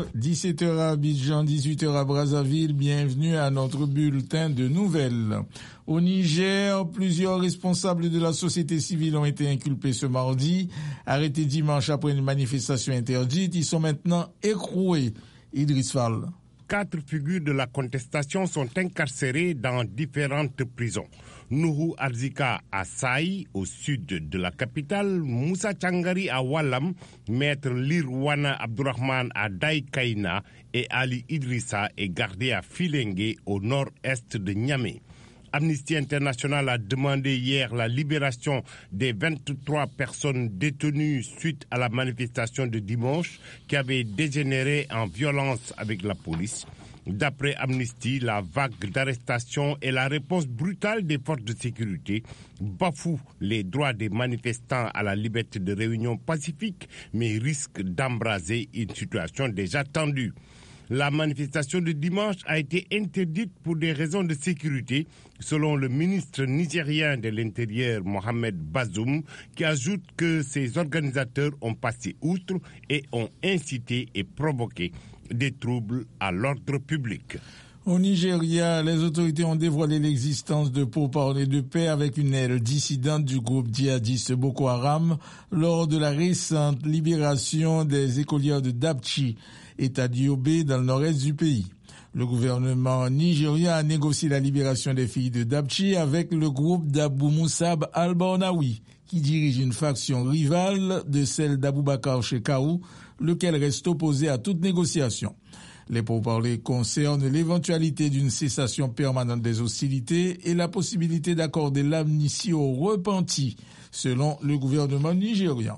17h à Abidjan, 18h à Brazzaville. Bienvenue à notre bulletin de nouvelles. Au Niger, plusieurs responsables de la société civile ont été inculpés ce mardi. Arrêtés dimanche après une manifestation interdite, ils sont maintenant écroués. Idriss Fall. 4 figures de la contestation sont incarcérées dans différentes prisons. Nuhu Arzika à Saï, au sud de la capitale, Moussa Changari à Wallam, Maître Lirwana Abdourahman à Daïkaina et Ali Idrissa est gardé à Filengue, au nord-est de Niamey. Amnesty International a demandé hier la libération des 23 personnes détenues suite à la manifestation de dimanche qui avait dégénéré en violence avec la police. D'après Amnesty, la vague d'arrestations et la réponse brutale des forces de sécurité bafouent les droits des manifestants à la liberté de réunion pacifique, mais risquent d'embraser une situation déjà tendue. La manifestation de dimanche a été interdite pour des raisons de sécurité, selon le ministre nigérien de l'Intérieur, Mohamed Bazoum, qui ajoute que ses organisateurs ont passé outre et ont incité et provoqué des troubles à l'ordre public. Au Nigeria, les autorités ont dévoilé l'existence de pourparlers de paix avec une aile dissidente du groupe djihadiste Boko Haram lors de la récente libération des écolières de Dapchi, État d'Yobe, dans le nord-est du pays. Le gouvernement nigérien a négocié la libération des filles de Dapchi avec le groupe d'Abou Moussab al-Barnawi, qui dirige une faction rivale de celle d'Aboubacar Shekau, lequel reste opposé à toute négociation. Les pourparlers concernent l'éventualité d'une cessation permanente des hostilités et la possibilité d'accorder l'amnistie aux repentis, selon le gouvernement nigérian.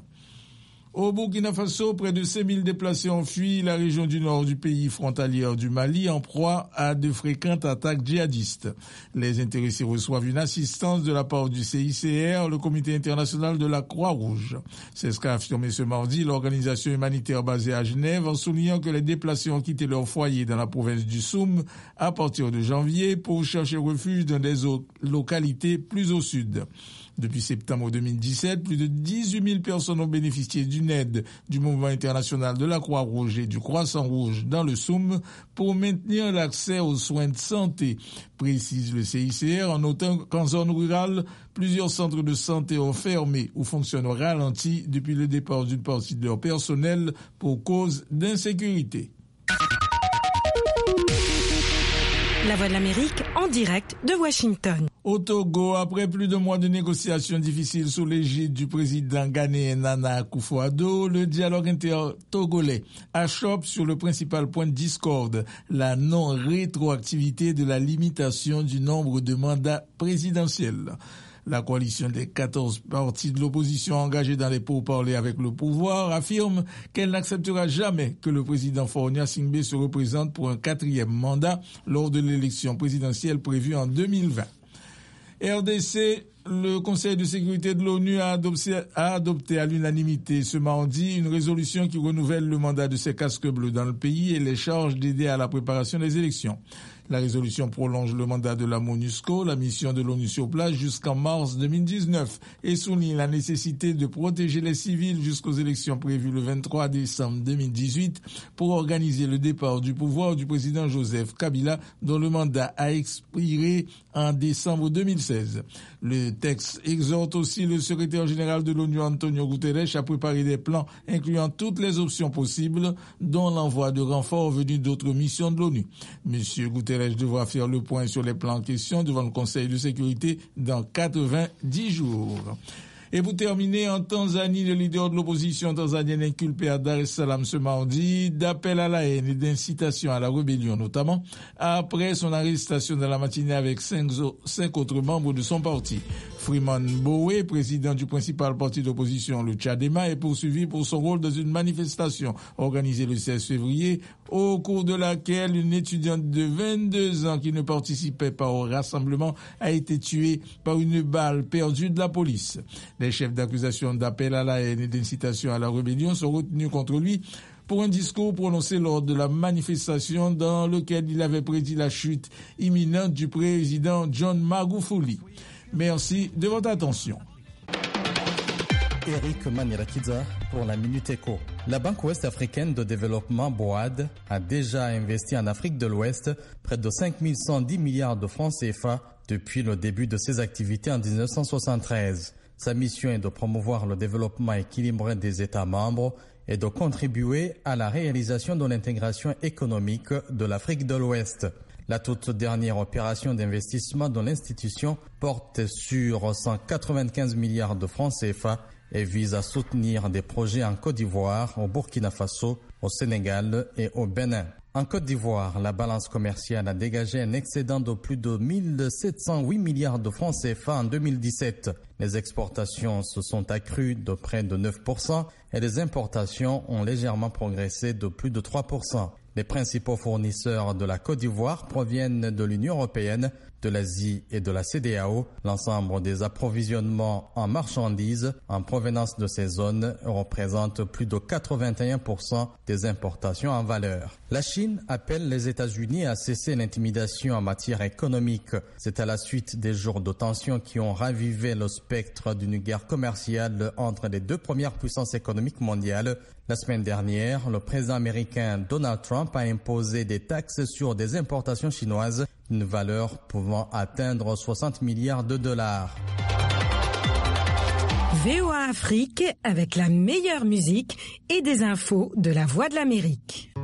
Au Burkina Faso, près de 5000 déplacés ont fui la région du nord du pays frontalière du Mali en proie à de fréquentes attaques djihadistes. Les intéressés reçoivent une assistance de la part du CICR, le Comité international de la Croix-Rouge. C'est ce qu'a affirmé ce mardi l'organisation humanitaire basée à Genève en soulignant que les déplacés ont quitté leur foyer dans la province du Soum à partir de janvier pour chercher refuge dans des localités plus au sud. Depuis septembre 2017, plus de 18 000 personnes ont bénéficié d'une aide du mouvement international de la Croix-Rouge et du Croissant-Rouge dans le Soum pour maintenir l'accès aux soins de santé, précise le CICR, en notant qu'en zone rurale, plusieurs centres de santé ont fermé ou fonctionnent au ralenti depuis le départ d'une partie de leur personnel pour cause d'insécurité. La Voix de l'Amérique en direct de Washington. Au Togo, après plus de mois de négociations difficiles sous l'égide du président ghanéen Nana Akufo-Addo, le dialogue inter-togolais achoppe sur le principal point de discorde, la non-rétroactivité de la limitation du nombre de mandats présidentiels. La coalition des 14 partis de l'opposition engagés dans les pourparlers avec le pouvoir affirme qu'elle n'acceptera jamais que le président Faure Gnassingbé se représente pour un 4e mandat lors de l'élection présidentielle prévue en 2020. RDC, le Conseil de sécurité de l'ONU a adopté à l'unanimité ce mardi une résolution qui renouvelle le mandat de ses casques bleus dans le pays et les charge d'aider à la préparation des élections. La résolution prolonge le mandat de la MONUSCO, la mission de l'ONU sur place, jusqu'en mars 2019 et souligne la nécessité de protéger les civils jusqu'aux élections prévues le 23 décembre 2018 pour organiser le départ du pouvoir du président Joseph Kabila dont le mandat a expiré en décembre 2016. Le texte exhorte aussi le secrétaire général de l'ONU Antonio Guterres à préparer des plans incluant toutes les options possibles, dont l'envoi de renforts venus d'autres missions de l'ONU. Monsieur Guterres devra faire le point sur les plans en question devant le Conseil de sécurité dans 90 jours. Et pour terminer, en Tanzanie, le leader de l'opposition tanzanienne inculpé à Dar es Salaam ce mardi d'appel à la haine et d'incitation à la rébellion notamment, après son arrestation dans la matinée avec 5 autres membres de son parti. Freeman Mbowe, président du principal parti d'opposition, le Tchadema, est poursuivi pour son rôle dans une manifestation organisée le 16 février, au cours de laquelle une étudiante de 22 ans qui ne participait pas au rassemblement a été tuée par une balle perdue de la police. Les chefs d'accusation d'appel à la haine et d'incitation à la rébellion sont retenus contre lui pour un discours prononcé lors de la manifestation dans lequel il avait prédit la chute imminente du président John Magufuli. Merci de votre attention. Eric Manirakidza pour la Minute Éco. La Banque ouest-africaine de développement BOAD a déjà investi en Afrique de l'Ouest près de 5 110 milliards de francs CFA depuis le début de ses activités en 1973. Sa mission est de promouvoir le développement équilibré des États membres et de contribuer à la réalisation de l'intégration économique de l'Afrique de l'Ouest. La toute dernière opération d'investissement de l'institution porte sur 195 milliards de francs CFA et vise à soutenir des projets en Côte d'Ivoire, au Burkina Faso, au Sénégal et au Bénin. En Côte d'Ivoire, la balance commerciale a dégagé un excédent de plus de 1708 milliards de francs CFA en 2017. Les exportations se sont accrues de près de 9% et les importations ont légèrement progressé de plus de 3%. Les principaux fournisseurs de la Côte d'Ivoire proviennent de l'Union européenne, de l'Asie et de la CEDEAO. L'ensemble des approvisionnements en marchandises en provenance de ces zones représente plus de 81% des importations en valeur. La Chine appelle les États-Unis à cesser l'intimidation en matière économique. C'est à la suite des jours de tension qui ont ravivé le spectre d'une guerre commerciale entre les deux premières puissances économiques mondiales. La semaine dernière, le président américain Donald Trump a imposé des taxes sur des importations chinoises d'une valeur pouvant atteindre 60 milliards de dollars. VOA Afrique avec la meilleure musique et des infos de la Voix de l'Amérique.